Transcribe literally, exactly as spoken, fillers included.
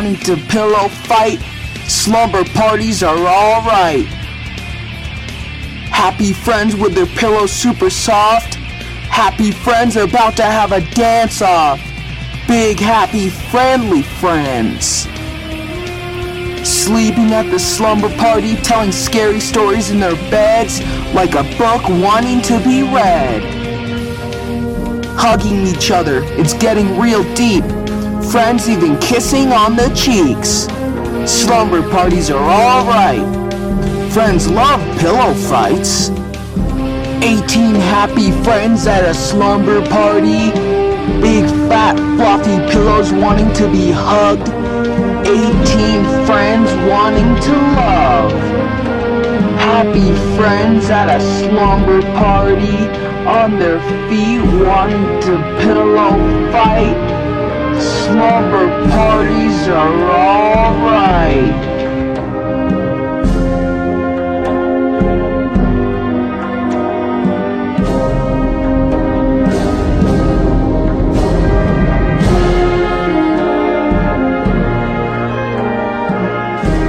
wanting to pillow fight. Slumber parties are alright. Happy friends with their pillows super soft. Happy friends about to have a dance off. Big happy friendly friends. Sleeping at the slumber party, telling scary stories in their beds like a book wanting to be read. Hugging each other, it's getting real deep. Friends even kissing on the cheeks. Slumber parties are alright. Friends love pillow fights. eighteen happy friends at a slumber party. Big fat fluffy pillows wanting to be hugged. eighteen friends wanting to love. Happy friends at a slumber party. On their feet wanting to pillow fight. Slumber parties are alright.